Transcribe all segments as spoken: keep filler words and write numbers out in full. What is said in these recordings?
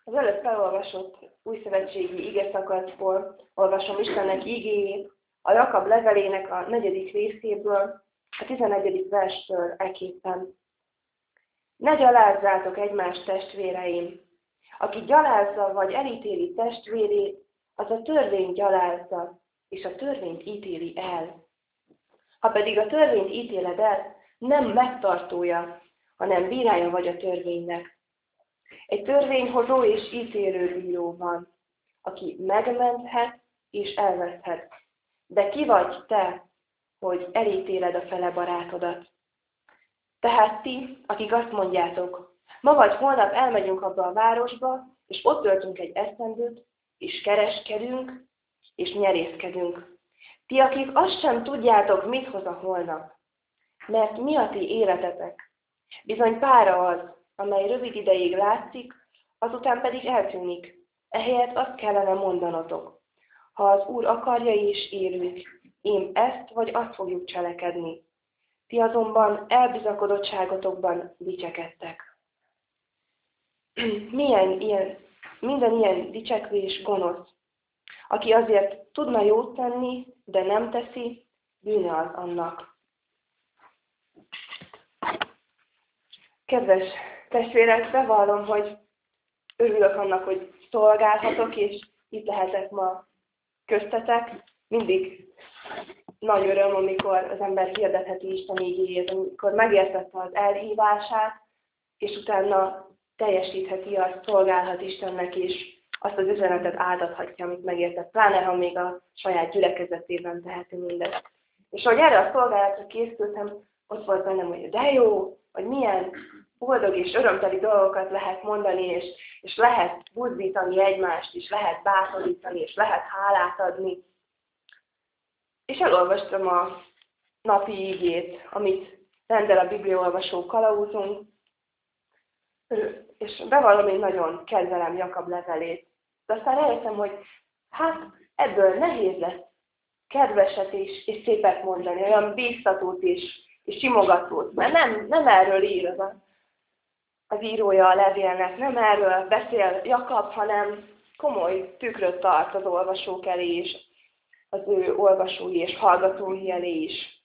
Az előbb felolvasott újszövetségi igeszakaszból olvasom Istennek igéjét, a Jakab levelének a negyedik részéből, a tizenegyedik verstől eképpen. Ne gyalázzátok egymást, testvéreim! Aki gyalázza vagy elítéli testvérét, az a törvényt gyalázza, és a törvényt ítéli el. Ha pedig a törvényt ítéled el, nem megtartója, hanem bírája vagy a törvénynek. Egy törvényhozó és ítélő bíró van, aki megmenthet és elveszthet. De ki vagy te, hogy elítéled a fele barátodat? Tehát ti, akik azt mondjátok, ma vagy holnap elmegyünk abba a városba, és ott töltünk egy esztendőt, és kereskedünk, és nyerészkedünk. Ti, akik azt sem tudjátok, mit hoz a holnap, mert mi a ti életetek? Bizony pára az, amely rövid ideig látszik, azután pedig eltűnik. Ehelyett azt kellene mondanotok. Ha az Úr akarja és élünk, én ezt vagy azt fogjuk cselekedni. Ti azonban elbizakodottságotokban dicsekedtek. Milyen ilyen, minden ilyen dicsekvés gonosz. Aki azért tudna jót tenni, de nem teszi, bűne az annak. Kedves testvérek, bevallom, hogy örülök annak, hogy szolgálhatok, és itt lehetek ma köztetek. Mindig nagy öröm, amikor az ember hirdetheti Isten igéjét, amikor megértette az elhívását, és utána teljesítheti azt, szolgálhat Istennek, és azt az üzenetet átadhatja, amit megértett, pláne ha még a saját gyülekezetében teheti mindezt. És ahogy erre a szolgálatra készültem, ott volt bennem, hogy de jó, hogy milyen boldog és örömteli dolgokat lehet mondani, és, és lehet buzdítani egymást, és lehet bátorítani, és lehet hálát adni. És elolvastam a napi igét, amit rendel a bibliaolvasó kalauzunk, és bevallom, én nagyon kedvelem Jakab levelét. De aztán rájöttem, hogy hát ebből nehéz lesz kedveset és, és szépet mondani, olyan bíztatót és, és simogatót, mert nem, nem erről ír az, a, az írója a levélnek, nem erről beszél Jakab, hanem komoly tükröt tart az olvasók elé és az ő olvasói és hallgatói elé is.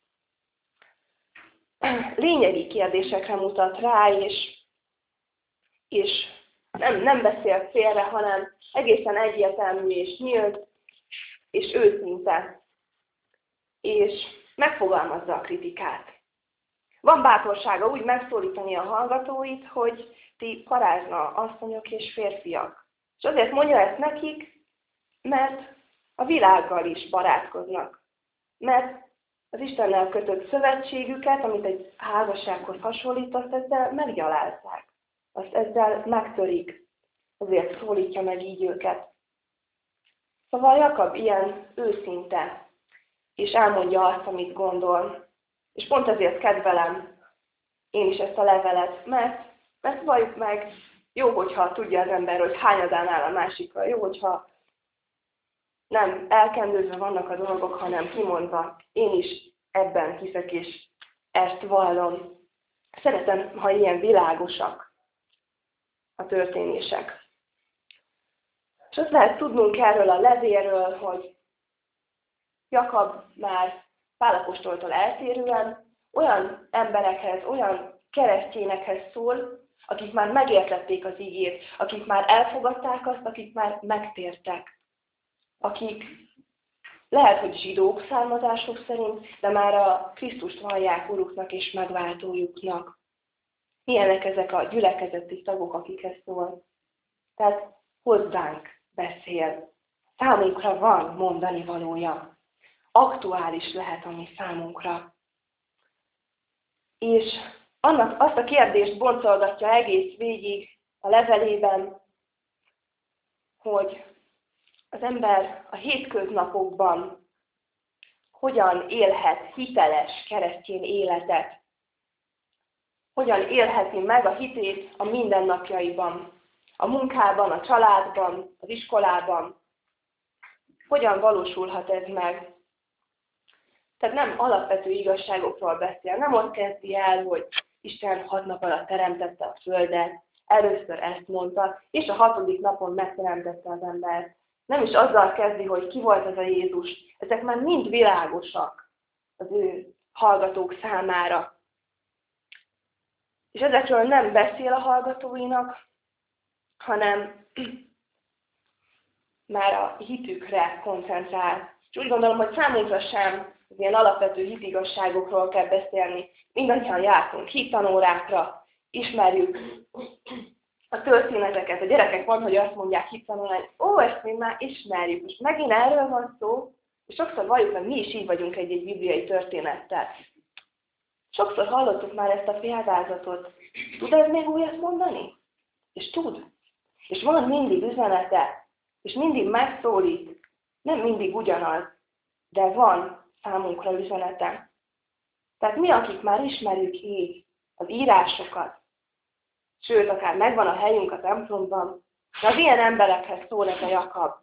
Lényegi kérdésekre mutat rá, és, és nem, nem beszél félre, hanem egészen egyértelmű és nyílt, és őszinte, és megfogalmazza a kritikát. Van bátorsága úgy megszólítani a hallgatóit, hogy ti parázna asszonyok és férfiak. És azért mondja ezt nekik, mert a világgal is barátkoznak. Mert az Istennel kötött szövetségüket, amit egy házassághoz hasonlít, azt ezzel meggyalázzák. Azt ezzel megtörik. Azért szólítja meg így őket. Szóval Jakab ilyen őszinte, és elmondja azt, amit gondol. És pont ezért kedvelem én is ezt a levelet, mert, mert valljuk meg, jó, hogyha tudja az ember, hogy hányadán áll a másikra, jó, hogyha nem elkendőzve vannak a dolgok, hanem kimondva. Én is ebben hiszek, és ezt vallom. Szeretem, ha ilyen világosak a történések. És azt lehet tudnunk erről a levélről, hogy Jakab már Pál apostoltól eltérően olyan emberekhez, olyan keresztényekhez szól, akik már megértették az igét, akik már elfogadták azt, akik már megtértek. Akik lehet, hogy zsidók származások szerint, de már a Krisztust vallják uruknak és megváltójuknak. Milyenek ezek a gyülekezeti tagok, akikhez szól? Tehát hozzánk beszél. Számunkra van mondani valója. Aktuális lehet, ami számunkra. És annak azt a kérdést boncolgatja egész végig a levelében, hogy az ember a hétköznapokban hogyan élhet hiteles keresztény életet, hogyan élheti meg a hitét a mindennapjaiban, a munkában, a családban, az iskolában, hogyan valósulhat ez meg. Tehát nem alapvető igazságokról beszél, nem ott kezdi el, hogy Isten hat nap alatt teremtette a földet, először ezt mondta, és a hatodik napon megteremtette az embert. Nem is azzal kezdi, hogy ki volt ez a Jézus. Ezek már mind világosak az ő hallgatók számára. És ezekről nem beszél a hallgatóinak, hanem már a hitükre koncentrál. És úgy gondolom, hogy számunkra sem az ilyen alapvető hitigazságokról kell beszélni. Mindannyian jártunk hittanórákra, ismerjük a történeteket. A gyerekek van, hogy azt mondják hittanórán, ó, ezt mi már ismerjük. És megint erről van szó, és sokszor valljuk, hogy mi is így vagyunk egy-egy bibliai történettel. Sokszor hallottuk már ezt a példázatot. Tud ez még újat mondani? És tud. És van mindig üzenete, és mindig megszólít. Nem mindig ugyanaz, de van számunkra üzenete. Tehát mi, akik már ismerjük így az írásokat, sőt, akár megvan a helyünk a templomban, de az ilyen emberekhez szól ez a Jakab.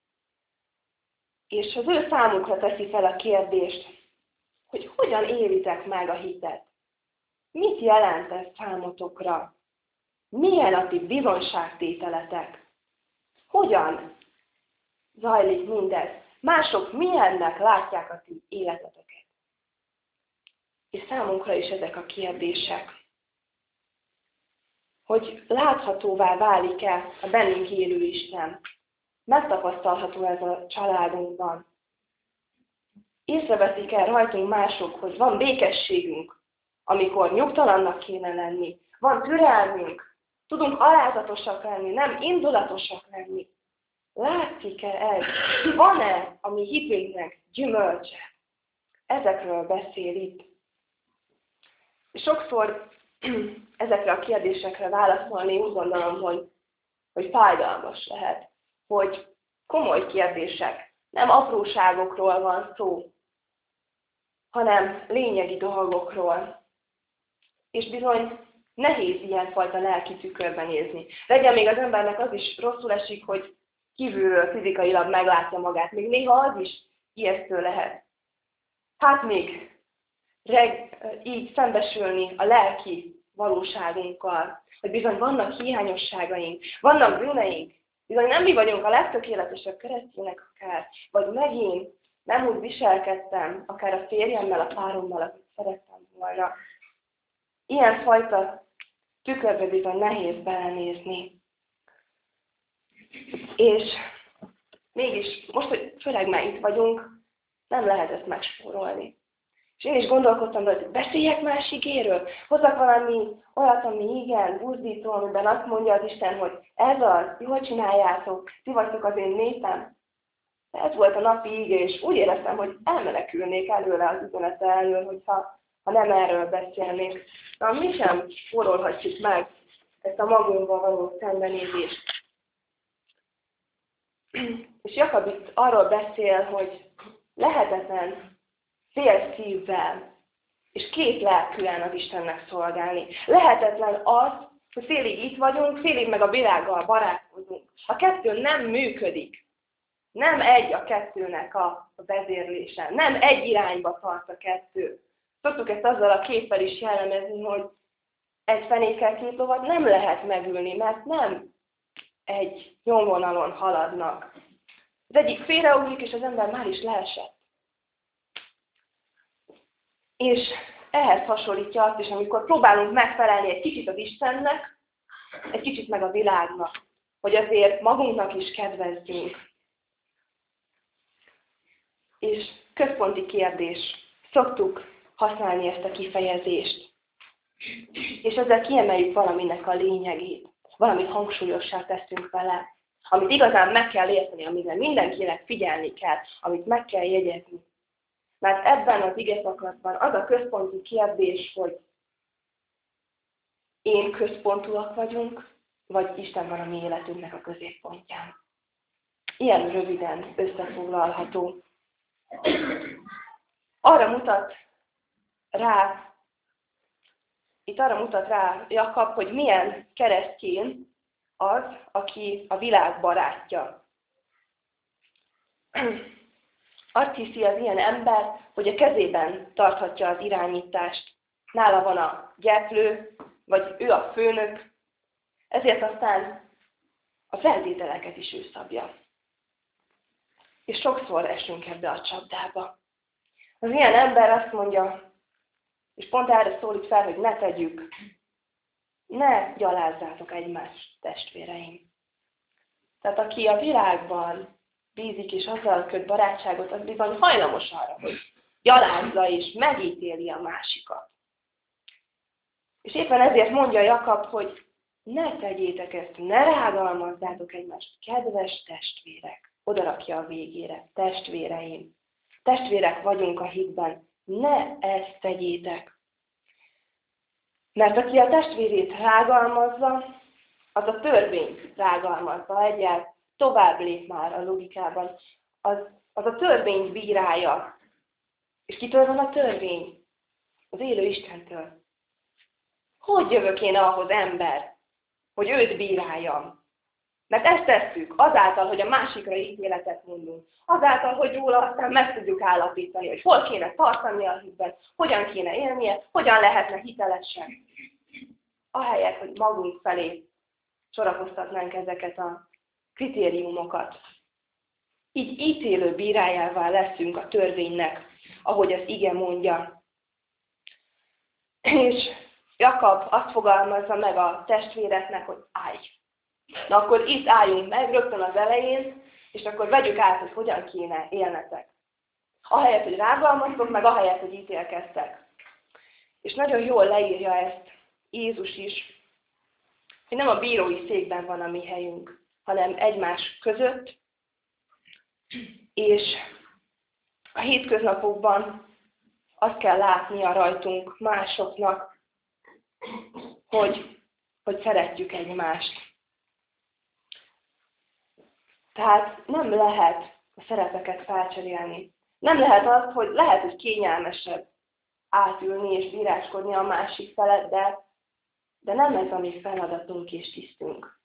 És az ő számukra teszi fel a kérdést, hogy hogyan élitek meg a hitet. Mit jelent ez számotokra? Milyen a ti bizonságtételetek? Hogyan zajlik mindez? Mások milyennek látják a ti életeteket? És számunkra is ezek a kérdések. Hogy láthatóvá válik-e a bennünk élő Isten? Megtapasztalható ez a családunkban? Észreveszik-e rajtunk mások, hogy van békességünk, amikor nyugtalannak kéne lenni? Van türelmünk? Tudunk alázatosak lenni, nem indulatosak lenni? Látszik-e ez? Van-e a mi hitünknek gyümölcse? Ezekről beszél itt. Sokszor ezekre a kérdésekre válaszolni úgy gondolom, hogy, hogy fájdalmas lehet, hogy komoly kérdések, nem apróságokról van szó, hanem lényegi dolgokról. És bizony nehéz ilyenfajta lelki tükörben nézni. Legyen még az embernek az is rosszul esik, hogy kívülről fizikailag meglátja magát. Még néha az is ijesztő lehet. Hát még reg, így szembesülni a lelki valóságunkkal, hogy bizony vannak hiányosságaink, vannak bűneink, bizony nem mi vagyunk a legtökéletesebb keresztények akár, vagy megint nem úgy viselkedtem, akár a férjemmel, a párommal, akit szerettem volna. Ilyenfajta tükörbe bizony nehéz belenézni. És mégis, most, hogy főleg már itt vagyunk, nem lehet ezt megspórolni. És én is gondolkodtam, hogy beszéljek más igéről, hozzak valami olyat, ami igen, buzdító, amiben azt mondja az Isten, hogy ez az, jól csináljátok, ti vagytok az én népem. De ez volt a napi igé, és úgy éreztem, hogy elmenekülnék előle az üzenete elől, hogyha ha nem erről beszélnék. Na, mi sem spórolhatjuk meg ezt a magunkban való szembenézést. És Jakab itt arról beszél, hogy lehetetlen fél szívvel és két lelkűen az Istennek szolgálni. Lehetetlen az, hogy félig itt vagyunk, félig meg a világgal barátkozunk. A kettő nem működik. Nem egy a kettőnek a vezérlése. Nem egy irányba tart a kettő. Szoktuk ezt azzal a képpel is jellemezni, hogy egy fenékkel két lovat nem lehet megülni, mert nem egy nyomvonalon haladnak. Az egyik félreugrik, és az ember már is leesett. És ehhez hasonlítja azt is, amikor próbálunk megfelelni egy kicsit az Istennek, egy kicsit meg a világnak, hogy azért magunknak is kedvezzünk. És központi kérdés, szoktuk használni ezt a kifejezést. És ezzel kiemeljük valaminek a lényegét, valamit hangsúlyossá teszünk vele, amit igazán meg kell érteni, amire mindenkinek figyelni kell, amit meg kell jegyezni. Mert ebben az igeszakaszban az a központi kérdés, hogy én központúak vagyunk, vagy Isten van a mi életünknek a középpontján. Ilyen röviden összefoglalható. Arra mutat rá, itt arra mutat rá Jakab, hogy milyen keresztény az, aki a világ barátja. Azt hiszi az ilyen ember, hogy a kezében tarthatja az irányítást. Nála van a gyeplő, vagy ő a főnök. Ezért aztán a feltételeket is ő szabja. És sokszor esünk ebbe a csapdába. Az ilyen ember azt mondja, és pont erre szólít fel, hogy ne tegyük, ne gyalázzátok egymást, testvéreim. Tehát aki a világban bízik és azzal köt barátságot, az bizony hajlamos arra, hogy gyalázza és megítéli a másikat. És éppen ezért mondja Jakab, hogy ne tegyétek ezt, ne rágalmazzátok egymást, kedves testvérek. Oda rakja a végére, testvéreim. Testvérek vagyunk a hitben, ne ezt tegyétek. Mert aki a testvérét rágalmazza, az a törvényt rágalmazza, egyáltalán tovább lép már a logikában. Az, az a törvényt bírálja. És kitől van a törvény? Az élő Istentől. Hogy jövök én ahhoz, ember, hogy őt bíráljam? Mert ezt tesszük azáltal, hogy a másikra ítéletet mondunk. Azáltal, hogy róla aztán meg tudjuk állapítani, hogy hol kéne tartani a hitben, hogyan kéne élnie, hogyan lehetne hitelesen. Ahelyett, hogy magunk felé sorakoztatnánk ezeket a kritériumokat. Így ítélő bírájává leszünk a törvénynek, ahogy az ige mondja. És Jakab azt fogalmazza meg a testvéreknek, hogy állj. Na akkor itt álljunk meg rögtön az elején, és akkor vegyük át, hogy hogyan kéne élnetek. Ahelyett, hogy rágalmaztok, meg ahelyett, hogy ítélkeztek. És nagyon jól leírja ezt Jézus is, hogy nem a bírói székben van a mi helyünk, hanem egymás között, és a hétköznapokban azt kell látnia rajtunk másoknak, hogy, hogy szeretjük egymást. Tehát nem lehet a szerepeket felcserélni. Nem lehet az, hogy lehet, hogy kényelmesebb átülni és bíráskodni a másik felett, de, de nem ez a mi feladatunk és tisztünk.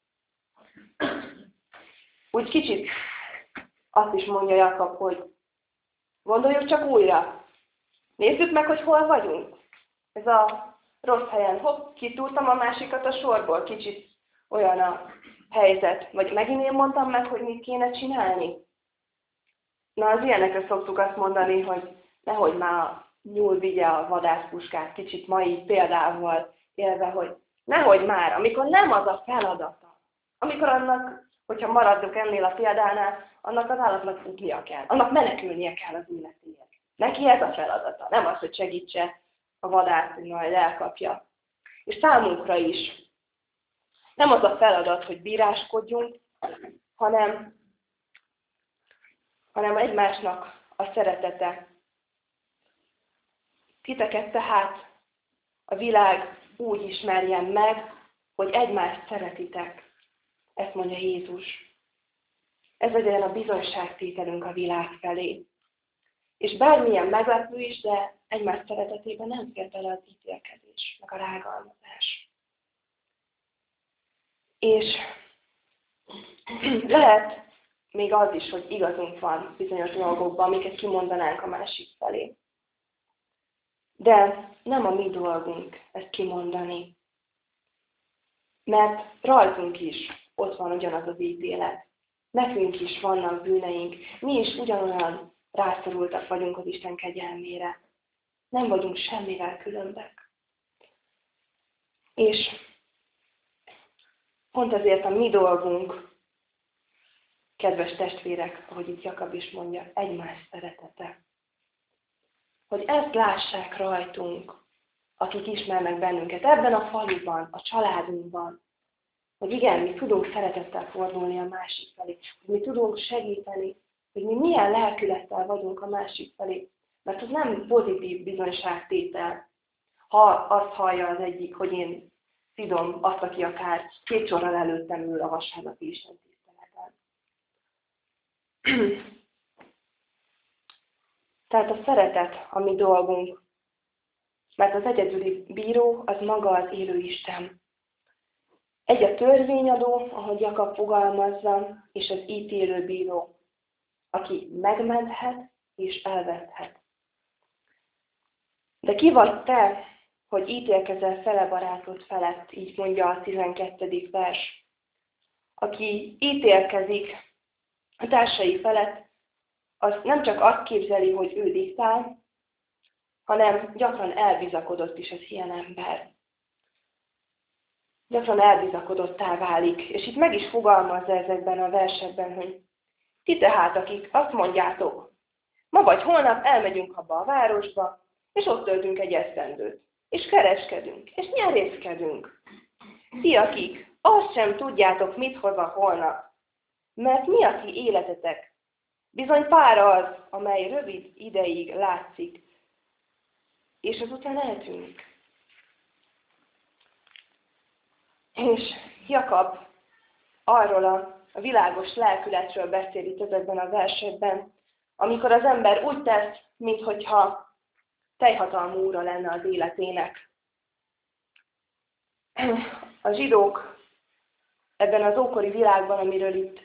Úgy kicsit azt is mondja Jakab, hogy gondoljuk csak újra. Nézzük meg, hogy hol vagyunk. Ez a rossz helyen. Hopp, kitúrtam a másikat a sorból. Kicsit olyan a helyzet. Vagy megint én mondtam meg, hogy mit kéne csinálni. Na, az ilyenekre szoktuk azt mondani, hogy nehogy már a nyúl vigye a vadászpuskát, kicsit mai példával élve, hogy nehogy már, amikor nem az a feladata. Amikor annak, hogyha maradunk ennél a példánál, annak az állatnak futnia kell. Annak menekülnie kell az életéért. Neki ez a feladata. Nem az, hogy segítse a vadász, hogy majd elkapja. És számunkra is. Nem az a feladat, hogy bíráskodjunk, hanem, hanem egymásnak a szeretete. Titeket tehát a világ úgy ismerjen meg, hogy egymást szeretitek. Ezt mondja Jézus. Ez legyen a bizonyságtételünk a világ felé. És bármilyen meglepő is, de egymás szeretetében nem fér bele az ítélkezés, meg a rágalmazás. És lehet még az is, hogy igazunk van bizonyos dolgokban, amiket kimondanánk a másik felé. De nem a mi dolgunk ezt kimondani. Mert rajtunk is ott van ugyanaz az ítélet. Nekünk is vannak bűneink. Mi is ugyanolyan rászorultak vagyunk az Isten kegyelmére. Nem vagyunk semmivel különbek. És pont ezért a mi dolgunk, kedves testvérek, ahogy itt Jakab is mondja, egymás szeretete. Hogy ezt lássák rajtunk, akik ismernek bennünket, ebben a faluban, a családunkban, hogy igen, mi tudunk szeretettel fordulni a másik felé, hogy mi tudunk segíteni, hogy mi milyen lelkülettel vagyunk a másik felé, mert az nem pozitív bizonyságtétel, ha azt hallja az egyik, hogy én szidom azt, aki akár két sorral előttem ül a vasárnapi Isten tiszteleten. Tehát a szeretet a mi dolgunk, mert az egyedüli bíró az maga az élő Isten. Egy a törvényadó, ahogy Jakab fogalmazza, és az ítélő bíró, aki megmenthet és elvethet. De ki vagy te, hogy ítélkezel fele barátod felett, így mondja a tizenkettedik vers. Aki ítélkezik a társai felett, az nem csak azt képzeli, hogy ő diktál, hanem gyakran elbizakodott is az ilyen ember. Gyakran elbizakodottá válik. És itt meg is fogalmazza ezekben a versekben, hogy ti tehát, akik azt mondjátok, ma vagy holnap elmegyünk abba a városba, és ott töltünk egy esztendőt, és kereskedünk, és nyerészkedünk. Ti, akik azt sem tudjátok, mit hoz a holnap, mert mi a ti életetek? Bizony pár az, amely rövid ideig látszik, és azután eltűnik. És Jakab arról a, a világos lelkületről beszél itt ezekben a versekben, amikor az ember úgy tesz, minthogyha teljhatalmú úra lenne az életének. A zsidók ebben az ókori világban, amiről itt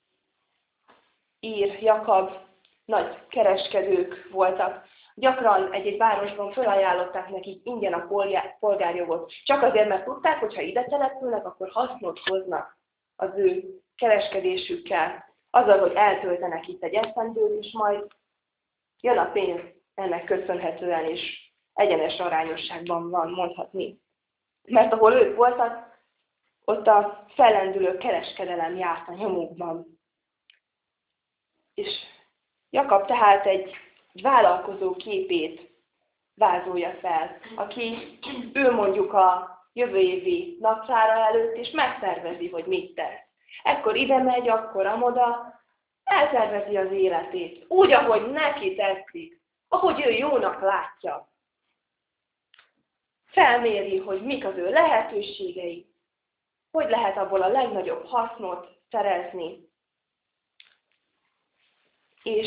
ír Jakab, nagy kereskedők voltak. Gyakran egy-egy városban felajánlották nekik ingyen a polgárjogot. Csak azért, mert tudták, hogy ha ide települnek, akkor hasznot hoznak az ő kereskedésükkel. Azzal, hogy eltöltenek itt egy esztendőt, és majd jön a pénz ennek köszönhetően is egyenes arányosságban van, mondhatni. Mert ahol ők voltak, ott a fellendülő kereskedelem járt a nyomukban. És Jakab tehát egy vállalkozó képét vázolja fel, aki ő mondjuk a jövő évi napszára előtt, és megtervezi, hogy mit tesz. Ekkor ide megy, akkor amoda, eltervezi az életét, úgy, ahogy neki tetszik, ahogy ő jónak látja. Felméri, hogy mik az ő lehetőségei, hogy lehet abból a legnagyobb hasznot szerezni. És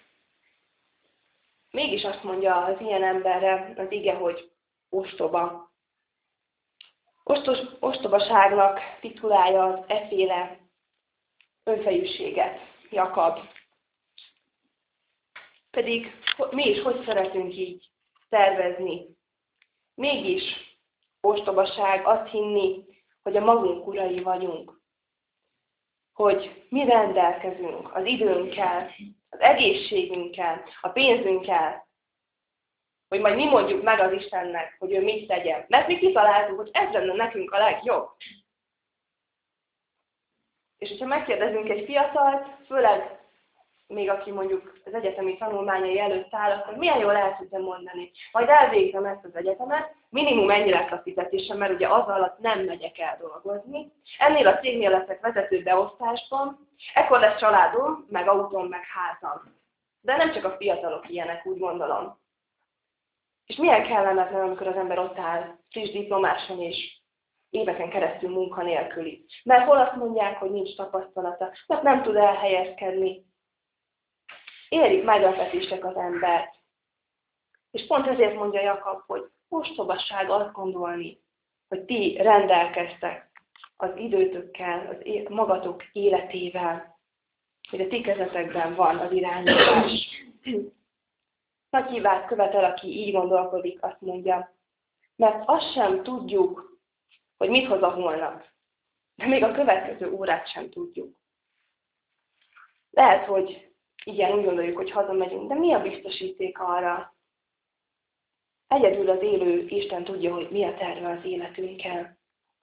mégis azt mondja az ilyen emberre az ige, hogy ostoba. Ostos, ostobaságnak titulálja az efféle önfejűséget Jakab. Pedig mi is hogy szeretünk így tervezni? Mégis ostobaság azt hinni, hogy a magunk urai vagyunk. Hogy mi rendelkezünk az időnkkel, az egészségünkkel, a pénzünkkel, hogy majd mi mondjuk meg az Istennek, hogy ő mit tegyen. Mert mi kitaláltuk, hogy ez lenne nekünk a legjobb. És hogyha megkérdezünk egy fiatalt, főleg még aki mondjuk az egyetemi tanulmányai előtt áll, akkor milyen jól el tudja mondani. Majd elvégzem ezt az egyetemet, minimum ennyi lesz a fizetésem, mert ugye az alatt nem megyek el dolgozni. Ennél a cégnél leszek vezető beosztásban, ekkor lesz családom, meg autóm, meg házam. De nem csak a fiatalok ilyenek, úgy gondolom. És milyen kellemetlen, amikor az ember ott áll, friss diplomáson és éveken keresztül munkanélküli. Mert hol azt mondják, hogy nincs tapasztalata, mert nem tud elhelyezkedni. Érik meglepetések az embert. És pont ezért mondja Jakab, hogy ostobaság azt gondolni, hogy ti rendelkeztek az időtökkel, az magatok életével, hogy a ti kezetekben van az irányítás. Nagy hibát követel, aki így gondolkodik, azt mondja, mert azt sem tudjuk, hogy mit hoz a holnap. De még a következő órát sem tudjuk. Lehet, hogy igen, úgy gondoljuk, hogy hazamegyünk, de mi a biztosíték arra? Egyedül az élő Isten tudja, hogy mi a terve az életünkkel.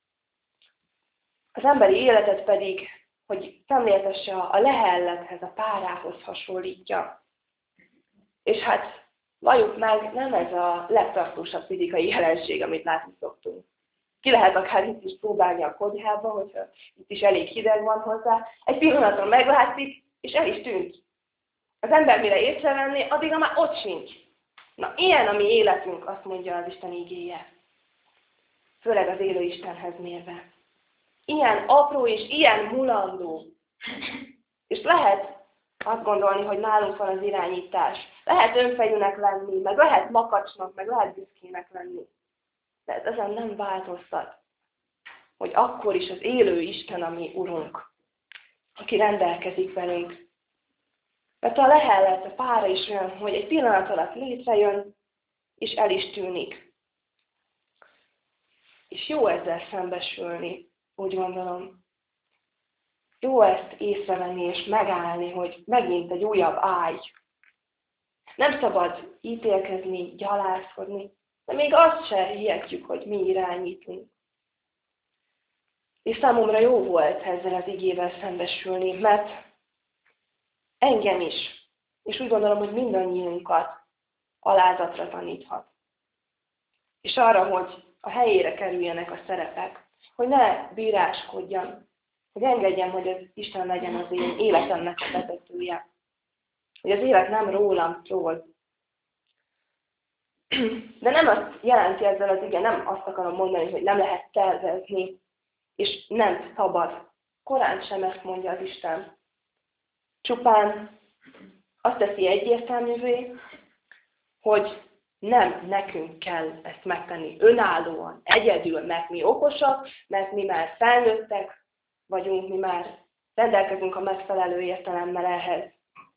Az emberi életet pedig, hogy szemléltesse a lehellethez, a párához hasonlítja. És hát valljuk meg, nem ez a legtartósabb fizikai jelenség, amit látni szoktunk. Ki lehet akár itt is próbálni a konyhába, hogyha itt is elég hideg van hozzá. Egy pillanaton meglátszik, és el is tűnt. Az ember mire észrevenni, addigra már ott sincs. Na, ilyen a mi életünk, azt mondja az Isten igéje. Főleg az élő Istenhez mérve. Ilyen apró és ilyen mulandó. És lehet azt gondolni, hogy nálunk van az irányítás. Lehet önfejűnek lenni, meg lehet makacsnak, meg lehet büszkének lenni. De ez ezen nem változtat, hogy akkor is az élő Isten a mi Urunk, aki rendelkezik velünk. Mert a lehellet, a pára is olyan, hogy egy pillanat alatt létrejön, és el is tűnik. És jó ezzel szembesülni, úgy gondolom. Jó ezt észrevenni és megállni, hogy megint egy újabb ágy. Nem szabad ítélkezni, gyalázkodni, de még azt se hihetjük, hogy mi irányítunk. És számomra jó volt ezzel az igével szembesülni, mert engem is, és úgy gondolom, hogy mindannyiunkat alázatra taníthat. És arra, hogy a helyére kerüljenek a szerepek, hogy ne bíráskodjam, hogy engedjem, hogy az Isten legyen az én életemnek a vezetője. Hogy az élet nem rólam szól. De nem azt jelenti ezzel az ige, nem azt akarom mondani, hogy nem lehet tervezni, és nem szabad. Korán sem ezt mondja az Isten. Csupán azt teszi egyértelművé, hogy nem nekünk kell ezt megtenni önállóan, egyedül, mert mi okosak, mert mi már felnőttek vagyunk, mi már rendelkezünk a megfelelő értelemmel ehhez.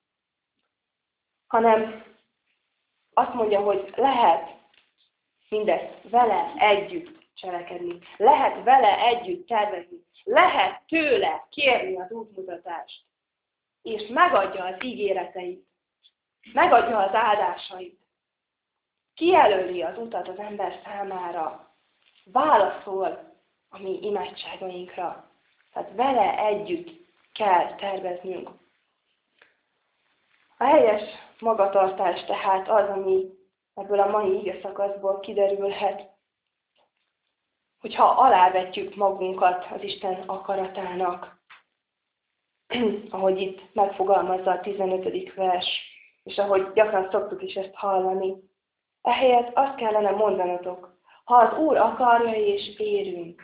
Hanem azt mondja, hogy lehet mindezt vele együtt cselekedni, lehet vele együtt tervezni, lehet tőle kérni az útmutatást, és megadja az ígéreteit, megadja az áldásait, kijelöli az utat az ember számára, válaszol a mi imádságainkra. Tehát vele együtt kell terveznünk. A helyes magatartás tehát az, ami ebből a mai ige szakaszból kiderülhet, hogyha alávetjük magunkat az Isten akaratának, ahogy itt megfogalmazza a tizenötödik vers, és ahogy gyakran szoktuk is ezt hallani. Ehelyett azt kellene mondanatok, ha az Úr akarja és érünk.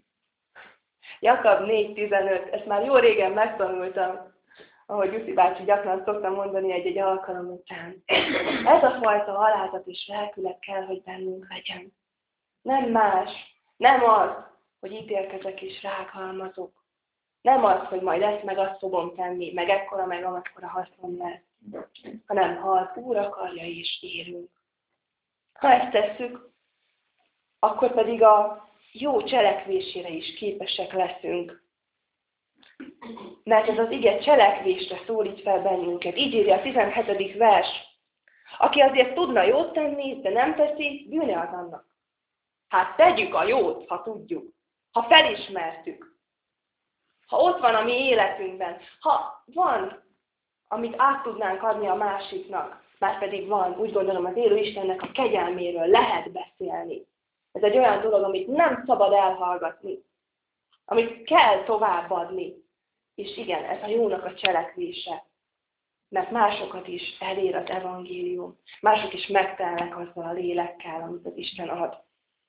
Jakab négy tizenöt, ezt már jó régen megtanultam, ahogy Jussi bácsi gyakran szoktam mondani egy-egy alkalom után. Ez a fajta alázat és lelkület kell, hogy bennünk legyen. Nem más, nem az, hogy ítélkezek és rágalmazok. Nem az, hogy majd ezt meg azt fogom tenni, meg ekkora meg amekkora hasznom lesz. Hanem ha az Úr akarja és érünk. Ha ezt tesszük, akkor pedig a jó cselekvésére is képesek leszünk. Mert ez az ige cselekvésre szólít fel bennünket. Így írja a tizenhetedik vers. Aki azért tudna jót tenni, de nem teszi, bűne az annak. Hát tegyük a jót, ha tudjuk. Ha felismertük. Ha ott van a mi életünkben. Ha van, amit át tudnánk adni a másiknak. Márpedig van, úgy gondolom, az élő Istennek a kegyelméről lehet beszélni. Ez egy olyan dolog, amit nem szabad elhallgatni. Amit kell továbbadni. És igen, ez a jónak a cselekvése. Mert másokat is elér az evangélium. Mások is megtelnek azzal a lélekkel, amit az Isten ad.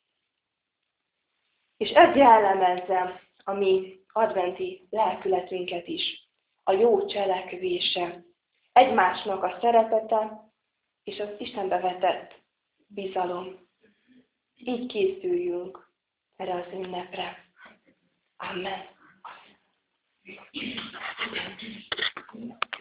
És ez jellemezze a mi adventi lelkületünket is. A jó cselekvése. Egymásnak a szeretete és az Istenbe vetett bizalom. Így készüljünk erre az ünnepre. Amen.